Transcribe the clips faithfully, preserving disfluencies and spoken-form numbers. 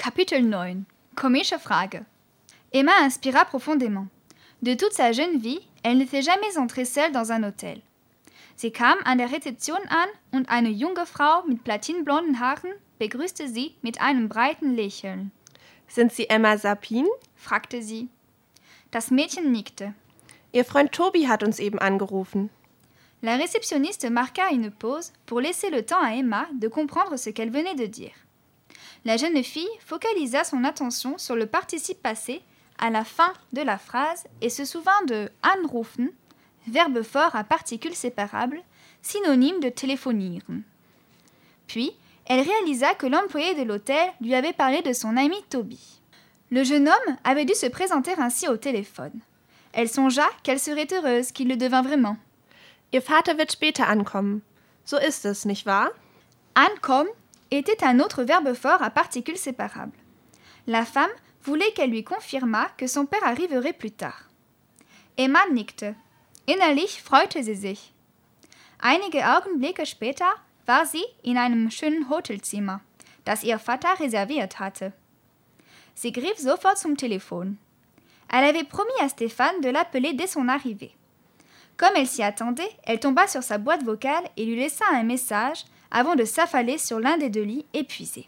Kapitel neun. Komische Frage. Emma inspira profondément. De toute sa jeune vie, elle n'était jamais entrée seule dans un hôtel. Sie kam an der Rezeption an und eine junge Frau mit platinblonden Haaren begrüßte sie mit einem breiten Lächeln. Sind Sie Emma Sapin? Fragte sie. Das Mädchen nickte. Ihr Freund Tobi hat uns eben angerufen. La réceptionniste marqua une pause pour laisser le temps à Emma de comprendre ce qu'elle venait de dire. La jeune fille focalisa son attention sur le participe passé à la fin de la phrase et se souvint de anrufen, verbe fort à particules séparables, synonyme de téléphonieren. Puis, elle réalisa que l'employé de l'hôtel lui avait parlé de son ami Toby. Le jeune homme avait dû se présenter ainsi au téléphone. Elle songea qu'elle serait heureuse qu'il le devint vraiment. Ihr Vater wird später ankommen. So ist es, nicht wahr? Ankommen était un autre verbe fort à particules séparables. La femme voulait qu'elle lui confirmât que son père arriverait plus tard. Emma nickte. Innerlich freute sie sich. Einige Augenblicke später war sie in einem schönen Hotelzimmer, das ihr Vater reserviert hatte. Sie griff sofort zum Telefon. Elle avait promis à Stéphane de l'appeler dès son arrivée. Comme elle s'y attendait, elle tomba sur sa boîte vocale et lui laissa un message avant de s'affaler sur l'un des deux lits épuisé.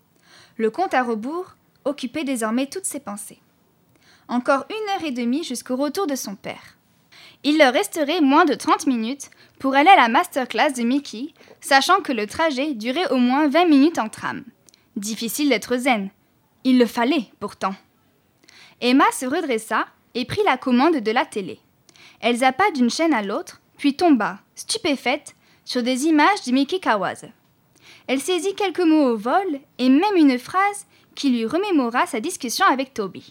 Le compte à rebours occupait désormais toutes ses pensées. Encore une heure et demie jusqu'au retour de son père. Il leur resterait moins de trente minutes pour aller à la masterclass de Mickey, sachant que le trajet durait au moins vingt minutes en tram. Difficile d'être zen. Il le fallait, pourtant. Emma se redressa et prit la commande de la télé. Elle zappa d'une chaîne à l'autre, puis tomba, stupéfaite, sur des images de Mickey Kawase. Elle saisit quelques mots au vol et même une phrase qui lui remémora sa discussion avec Toby.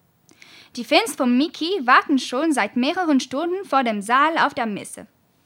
Die Fans von Mickey warten schon seit mehreren Stunden vor dem Saal auf der Messe.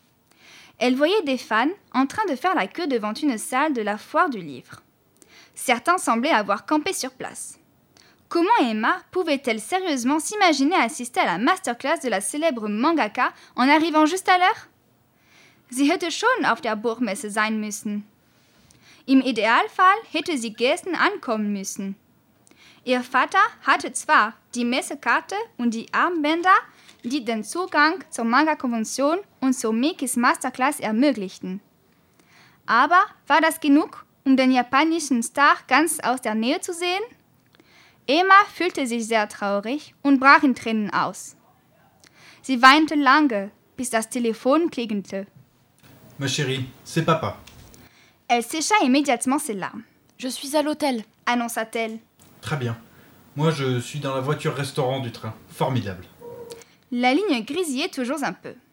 Elle voyait des fans en train de faire la queue devant une salle de la foire du livre. Certains semblaient avoir campé sur place. Comment Emma pouvait-elle sérieusement s'imaginer assister à la masterclass de la célèbre mangaka en arrivant juste à l'heure? Sie hätte schon auf der Buchmesse sein müssen. Im Idealfall hätte sie gestern ankommen müssen. Ihr Vater hatte zwar die Messekarte und die Armbänder, die den Zugang zur Manga-Konvention und zur Mikis Masterclass ermöglichten. Aber war das genug, um den japanischen Star ganz aus der Nähe zu sehen? Emma fühlte sich sehr traurig und brach in Tränen aus. Sie weinte lange, bis das Telefon klingelte. Ma chérie, c'est papa. Elle sécha immédiatement ses larmes. Je suis à l'hôtel, annonça-t-elle. Très bien. Moi, je suis dans la voiture-restaurant du train. Formidable. La ligne grisillait toujours un peu.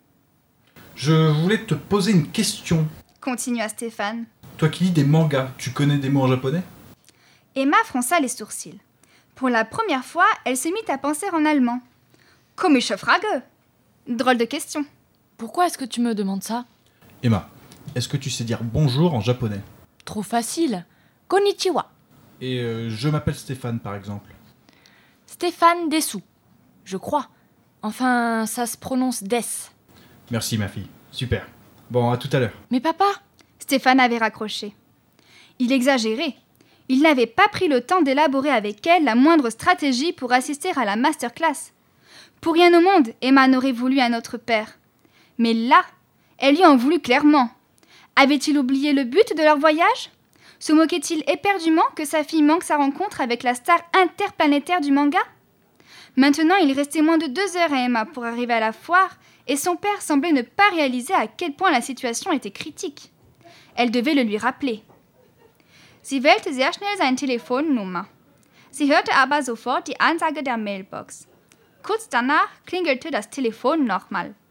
Je voulais te poser une question. Continua Stéphane. Toi qui lis des mangas, tu connais des mots en japonais? Emma fronça les sourcils. Pour la première fois, elle se mit à penser en allemand. Komische Frage. Drôle de question. Pourquoi est-ce que tu me demandes ça? Emma, est-ce que tu sais dire bonjour en japonais? Trop facile. Konnichiwa. Et euh, je m'appelle Stéphane, par exemple. Stéphane Dessous. Je crois. Enfin, ça se prononce Des. Merci, ma fille. Super. Bon, à tout à l'heure. Mais papa? Stéphane avait raccroché. Il exagérait. Il n'avait pas pris le temps d'élaborer avec elle la moindre stratégie pour assister à la masterclass. Pour rien au monde, Emma n'aurait voulu un autre père. Mais là, elle lui en voulut clairement. Avait-il oublié le but de leur voyage? Se moquait-il éperdument que sa fille manque sa rencontre avec la star interplanétaire du manga? Maintenant, il restait moins de deux heures à Emma pour arriver à la foire, et son père semblait ne pas réaliser à quel point la situation était critique. Elle devait le lui rappeler. Sie wählte sehr schnell seine Telefonnummer. Sie hörte aber sofort die Ansage der Mailbox. Kurz danach klingelte das Telefon nochmal.